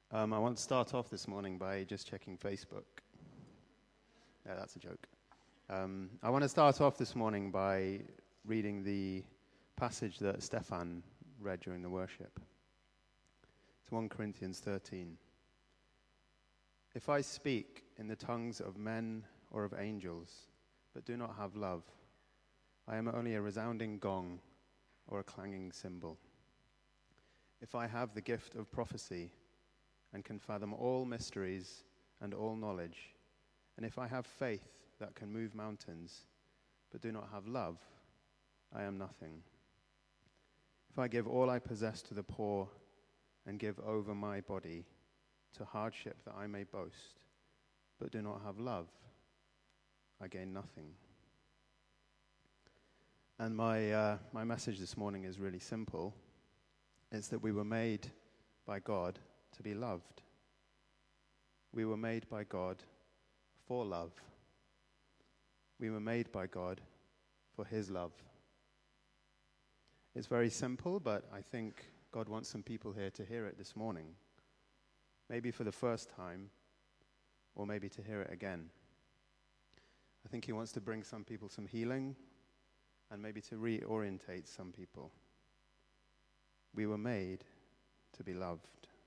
I want to start off this morning by just checking Facebook. Yeah, that's a joke. I want to start off this morning by reading the passage that Stefan read during the worship. It's 1 Corinthians 13. If I speak in the tongues of men or of angels, but do not have love, I am only a resounding gong or a clanging cymbal. If I have the gift of prophecy and can fathom all mysteries and all knowledge, and if I have faith that can move mountains, but do not have love, I am nothing. If I give all I possess to the poor and give over my body to hardship that I may boast, but do not have love, I gain nothing. And my message this morning is really simple. It's that we were made by God to be loved. We were made by God for love. We were made by God for his love. It's very simple, but I think God wants some people here to hear it this morning. Maybe for the first time, or maybe to hear it again. I think he wants to bring some people some healing, and maybe to reorientate some people. We were made to be loved.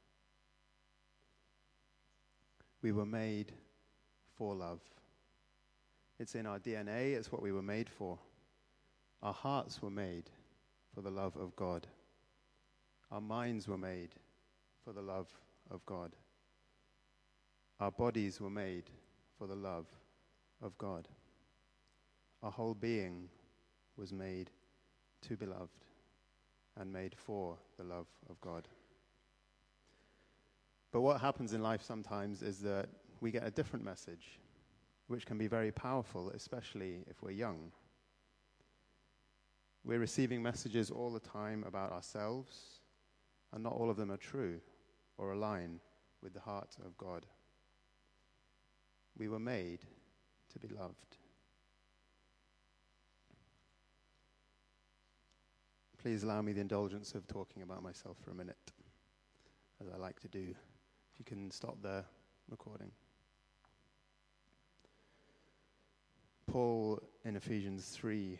We were made for love. It's in our DNA, it's what we were made for. Our hearts were made for the love of God. Our minds were made for the love of God. Our bodies were made for the love of God. Our whole being was made to be loved and made for the love of God. But what happens in life sometimes is that we get a different message, which can be very powerful, especially if we're young. We're receiving messages all the time about ourselves, and not all of them are true or align with the heart of God. We were made to be loved. Please allow me the indulgence of talking about myself for a minute, as I like to do. If you can stop the recording. Paul in Ephesians 3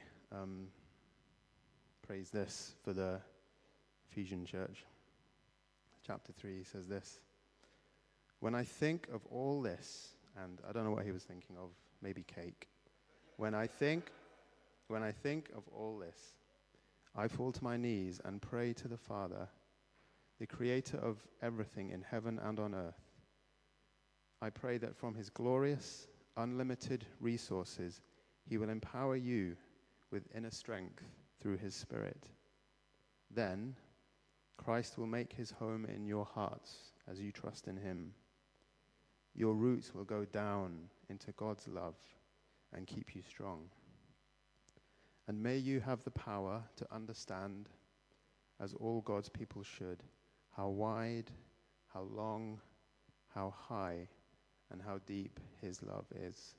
prays this for the Ephesian church. Chapter 3, he says this: when I think of all this, and I don't know what he was thinking of, maybe cake. When I think of all this, I fall to my knees and pray to the Father, the creator of everything in heaven and on earth. I pray that from his glorious, unlimited resources, he will empower you with inner strength through his Spirit. Then, Christ will make his home in your hearts as you trust in him. Your roots will go down into God's love and keep you strong. And may you have the power to understand, as all God's people should, how wide, how long, how high, and how deep his love is.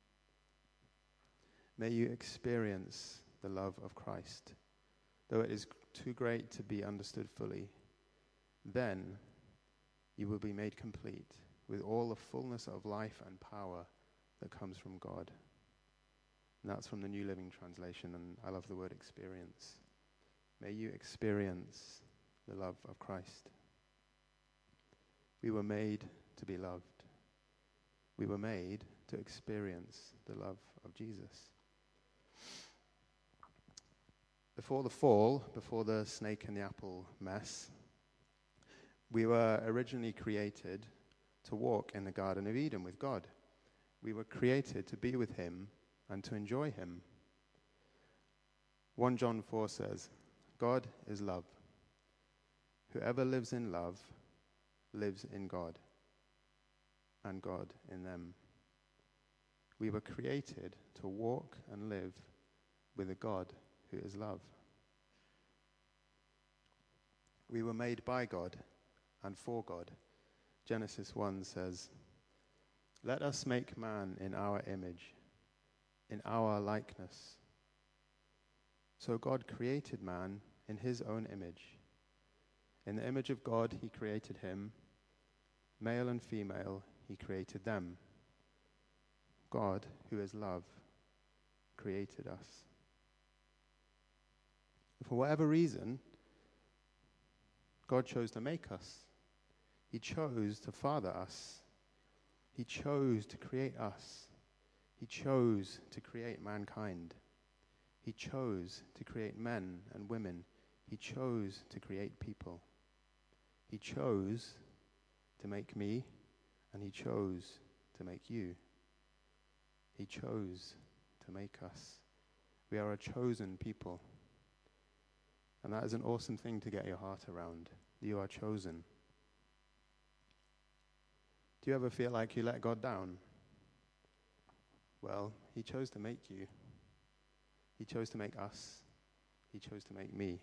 May you experience the love of Christ, though it is too great to be understood fully. Then you will be made complete with all the fullness of life and power that comes from God. And that's from the New Living Translation, and I love the word experience. May you experience the love of Christ. We were made to be loved. We were made to experience the love of Jesus. Before the fall, before the snake and the apple mess, we were originally created to walk in the Garden of Eden with God. We were created to be with him and to enjoy him. 1 John 4 says, God is love. Whoever lives in love lives in God, and God in them. We were created to walk and live with a God who is love. We were made by God and for God. Genesis 1 says, let us make man in our image, in our likeness. So God created man in his own image. In the image of God he created him. Male and female, he created them. God, who is love, created us. For whatever reason, God chose to make us. He chose to father us. He chose to create us. He chose to create mankind. He chose to create men and women. He chose to create people. He chose to make me, and he chose to make you. He chose to make us. We are a chosen people. And that is an awesome thing to get your heart around. You are chosen. Do you ever feel like you let God down? Well, he chose to make you. He chose to make us. He chose to make me.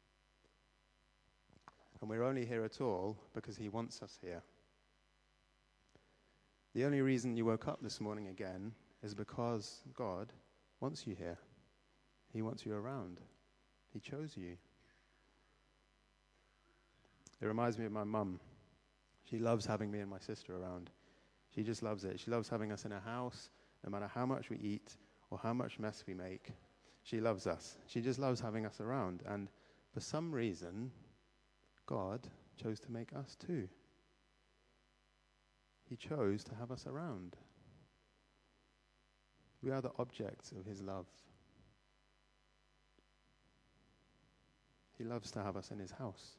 And we're only here at all because he wants us here. The only reason you woke up this morning again is because God wants you here. He wants you around. He chose you. It reminds me of my mum. She loves having me and my sister around. She just loves it. She loves having us in her house, no matter how much we eat or how much mess we make. She loves us. She just loves having us around. And for some reason, God chose to make us too. He chose to have us around. We are the objects of his love. He loves to have us in his house.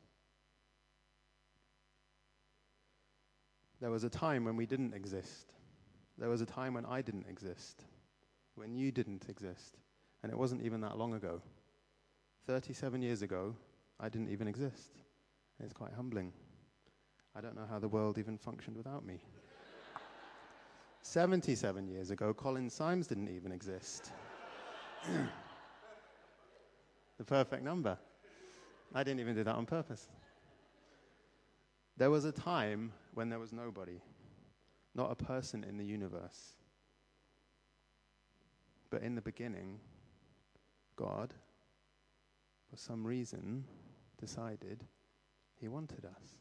There was a time when we didn't exist. There was a time when I didn't exist, when you didn't exist. And it wasn't even that long ago. 37 years ago, I didn't even exist. It's quite humbling. I don't know how the world even functioned without me. 77 years ago, Colin Symes didn't even exist. The perfect number. I didn't even do that on purpose. There was a time when there was nobody, not a person in the universe. But in the beginning, God, for some reason, decided he wanted us.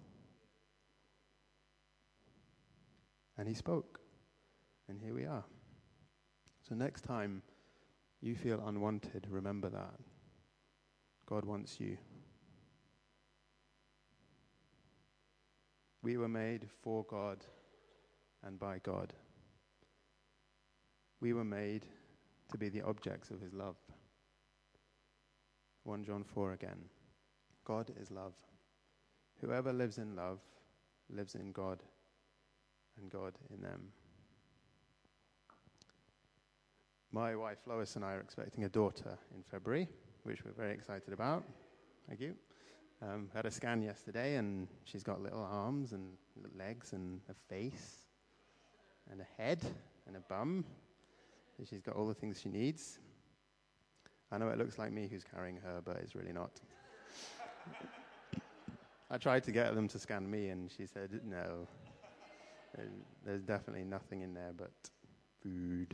And he spoke. And here we are. So next time you feel unwanted, remember that. God wants you. We were made for God and by God. We were made to be the objects of his love. 1 John 4 again. God is love. Whoever lives in love lives in God and God in them. My wife Lois and I are expecting a daughter in February, which we're very excited about. Thank you. Had a scan yesterday, and she's got little arms and legs and a face and a head and a bum. And she's got all the things she needs. I know it looks like me who's carrying her, but it's really not. I tried to get them to scan me, and she said, no. There's definitely nothing in there but food.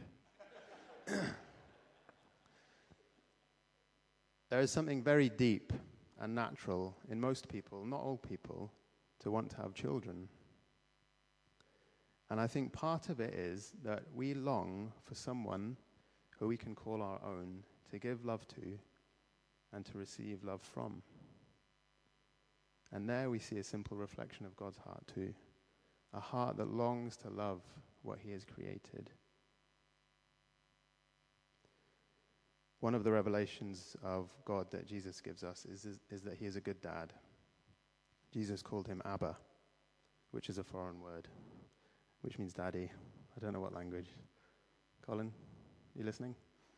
There is something very deep and natural in most people, not all people, to want to have children. And I think part of it is that we long for someone who we can call our own, to give love to and to receive love from. And there we see a simple reflection of God's heart too. A heart that longs to love what he has created. One of the revelations of God that Jesus gives us is that he is a good dad. Jesus called him Abba, which is a foreign word, which means daddy. I don't know what language. Colin, you listening?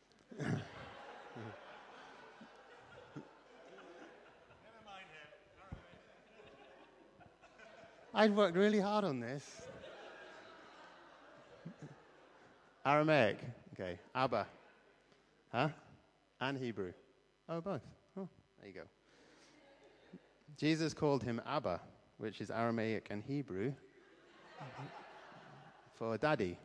I'd worked really hard on this. Aramaic. Okay, Abba. Huh? And Hebrew. Oh, both. Oh, there you go. Jesus called him Abba, which is Aramaic and Hebrew, for daddy.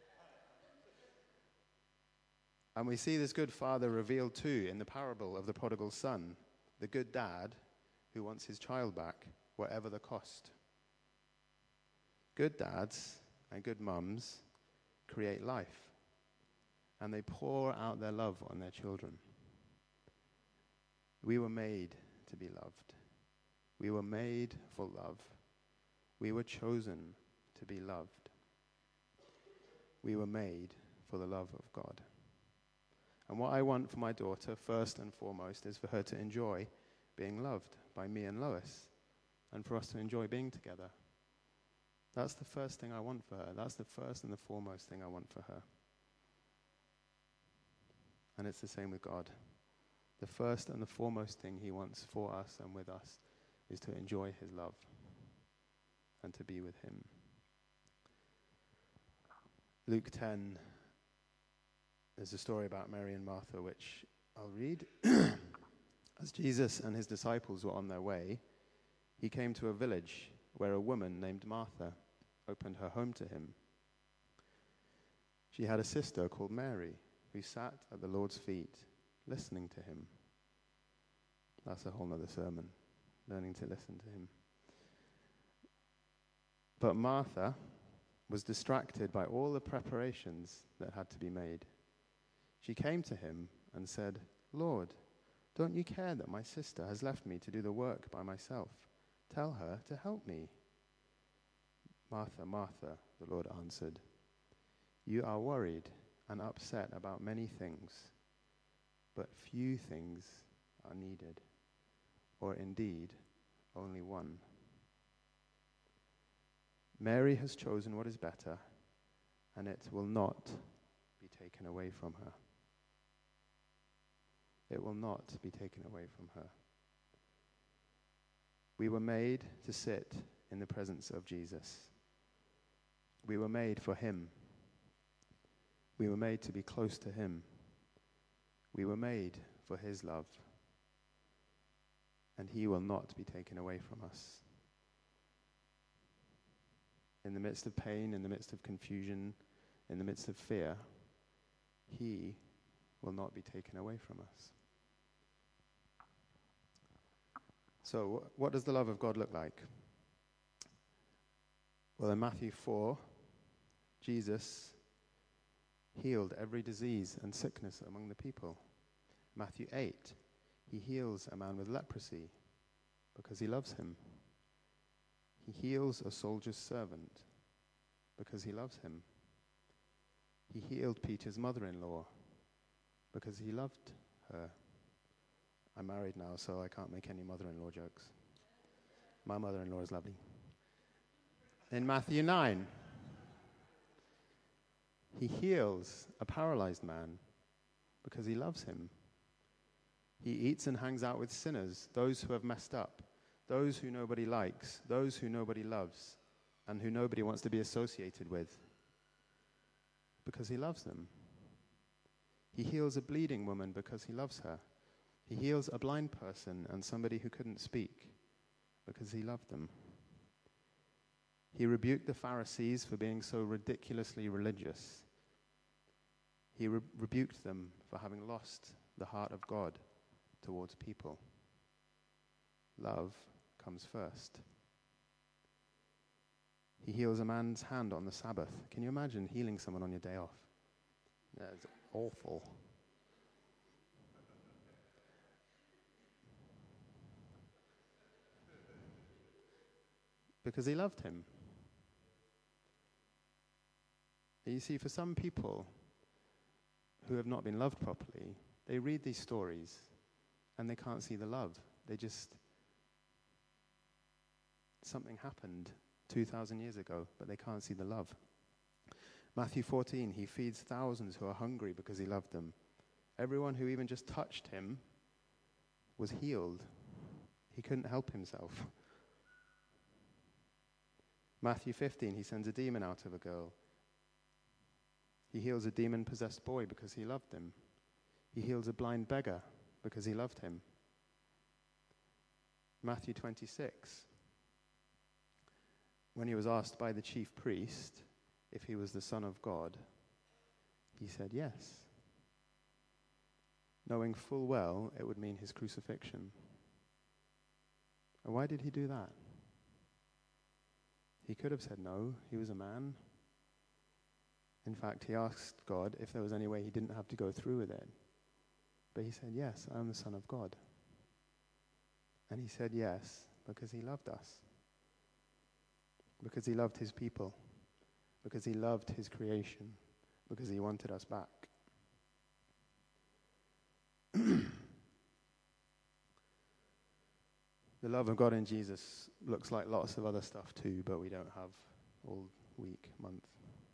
And we see this good father revealed too in the parable of the prodigal son, the good dad who wants his child back, whatever the cost. Good dads and good mums create life, and they pour out their love on their children. We were made to be loved. We were made for love. We were chosen to be loved. We were made for the love of God. And what I want for my daughter, first and foremost, is for her to enjoy being loved by me and Lois, and for us to enjoy being together. That's the first thing I want for her. That's the first and the foremost thing I want for her. And it's the same with God. The first and the foremost thing he wants for us and with us is to enjoy his love and to be with him. Luke 10, there's a story about Mary and Martha, which I'll read. As Jesus and his disciples were on their way, he came to a village where a woman named Martha opened her home to him. She had a sister called Mary, who sat at the Lord's feet, listening to him. That's a whole other sermon, learning to listen to him. But Martha was distracted by all the preparations that had to be made. She came to him and said, "Lord, don't you care that my sister has left me to do the work by myself? Tell her to help me." "Martha, Martha," the Lord answered, "you are worried and upset about many things, but few things are needed, or indeed only one. Mary has chosen what is better, and it will not be taken away from her." It will not be taken away from her. We were made to sit in the presence of Jesus. We were made for him. We were made to be close to him. We were made for his love. And he will not be taken away from us. In the midst of pain, in the midst of confusion, in the midst of fear, he will not be taken away from us. So, what does the love of God look like? Well, in Matthew 4, Jesus healed every disease and sickness among the people. Matthew 8, he heals a man with leprosy because he loves him. He heals a soldier's servant because he loves him. He healed Peter's mother-in-law because he loved her. I'm married now, so I can't make any mother-in-law jokes. My mother-in-law is lovely. In Matthew 9, he heals a paralyzed man because he loves him. He eats and hangs out with sinners, those who have messed up, those who nobody likes, those who nobody loves, and who nobody wants to be associated with, because he loves them. He heals a bleeding woman because he loves her. He heals a blind person and somebody who couldn't speak because he loved them. He rebuked the Pharisees for being so ridiculously religious. He rebuked them for having lost the heart of God towards people. Love comes first. He heals a man's hand on the Sabbath. Can you imagine healing someone on your day off? That's awful. Because he loved him. You see, for some people who have not been loved properly, they read these stories and they can't see the love. Something happened 2,000 years ago, but they can't see the love. Matthew 14, he feeds thousands who are hungry because he loved them. Everyone who even just touched him was healed. He couldn't help himself. Matthew 15, he sends a demon out of a girl. He heals a demon-possessed boy because he loved him. He heals a blind beggar because he loved him. Matthew 26, when he was asked by the chief priest if he was the Son of God, he said yes, knowing full well it would mean his crucifixion. And why did he do that? He could have said no. He was a man. In fact, he asked God if there was any way he didn't have to go through with it. But he said, yes, I am the Son of God. And he said yes because he loved us. Because he loved his people. Because he loved his creation. Because he wanted us back. The love of God in Jesus looks like lots of other stuff too, but we don't have all week, month.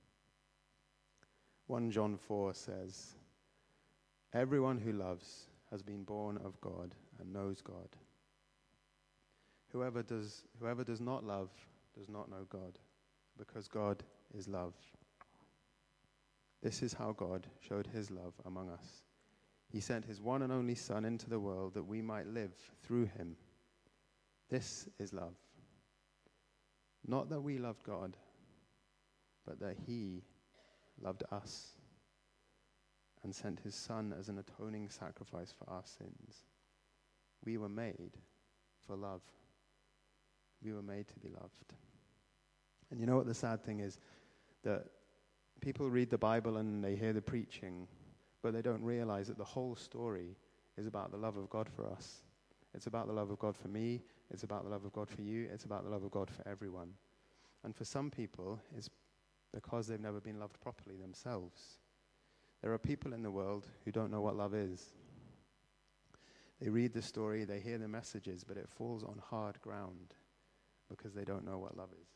1 John 4 says, everyone who loves has been born of God and knows God. Whoever does not love does not know God, because God is love. This is how God showed his love among us. He sent his one and only Son into the world that we might live through him. This is love. Not that we loved God, but that he loved us and sent his Son as an atoning sacrifice for our sins. We were made for love. We were made to be loved. And you know what the sad thing is? That people read the Bible and they hear the preaching, but they don't realize that the whole story is about the love of God for us. It's about the love of God for me. It's about the love of God for you. It's about the love of God for everyone. And for some people, it's because they've never been loved properly themselves. There are people in the world who don't know what love is. They read the story, they hear the messages, but it falls on hard ground because they don't know what love is.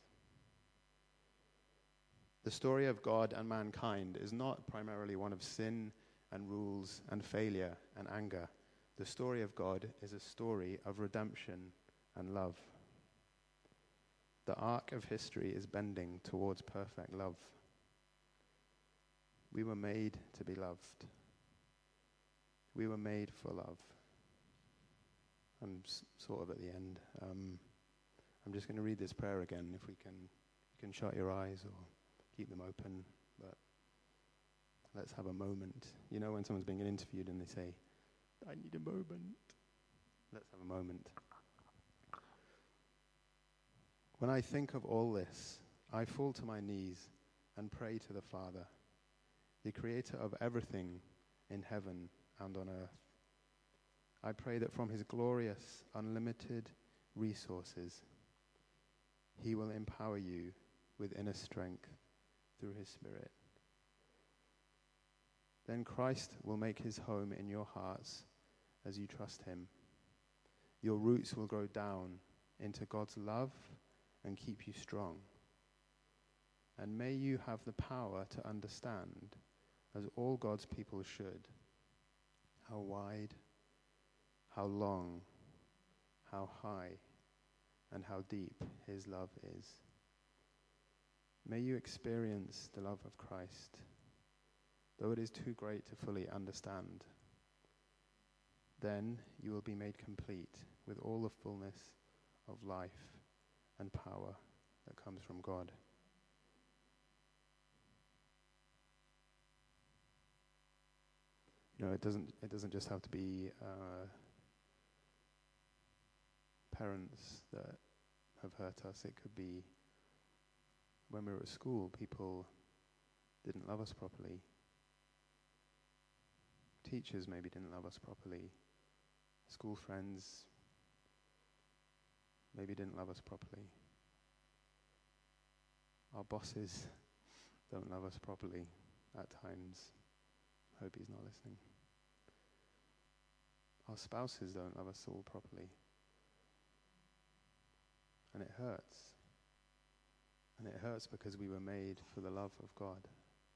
The story of God and mankind is not primarily one of sin and rules and failure and anger. The story of God is a story of redemption and love. The arc of history is bending towards perfect love. We were made to be loved. We were made for love. I'm sort of at the end. I'm just going to read this prayer again. If we can, you can shut your eyes or keep them open. But let's have a moment. You know when someone's being interviewed and they say, I need a moment. Let's have a moment. When I think of all this, I fall to my knees and pray to the Father, the creator of everything in heaven and on earth. I pray that from his glorious, unlimited resources, he will empower you with inner strength through his Spirit. Then Christ will make his home in your hearts as you trust him. Your roots will grow down into God's love and keep you strong. And may you have the power to understand, as all God's people should, how wide, how long, how high, and how deep his love is. May you experience the love of Christ, though it is too great to fully understand. Then you will be made complete with all the fullness of life and power that comes from God. You know, it doesn't just have to be parents that have hurt us. It could be when we were at school, people didn't love us properly. Teachers maybe didn't love us properly. School friends maybe didn't love us properly. Our bosses don't love us properly at times. Hope he's not listening. Our spouses don't love us all properly. And it hurts. And it hurts because we were made for the love of God.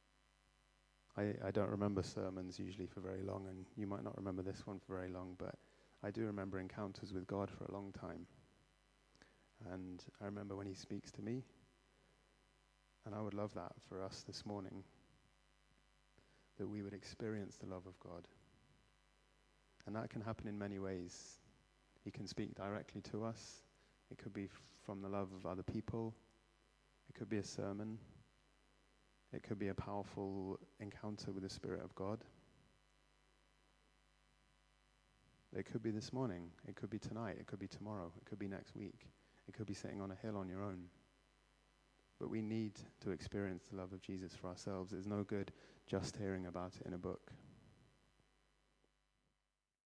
I don't remember sermons usually for very long, and you might not remember this one for very long, but I do remember encounters with God for a long time. And I remember when he speaks to me, and I would love that for us this morning, that we would experience the love of God. And that can happen in many ways. He can speak directly to us. It could be from the love of other people. It could be a sermon. It could be a powerful encounter with the Spirit of God. It could be this morning. It could be tonight. It could be tomorrow. It could be next week. It could be sitting on a hill on your own. But we need to experience the love of Jesus for ourselves. It's no good just hearing about it in a book.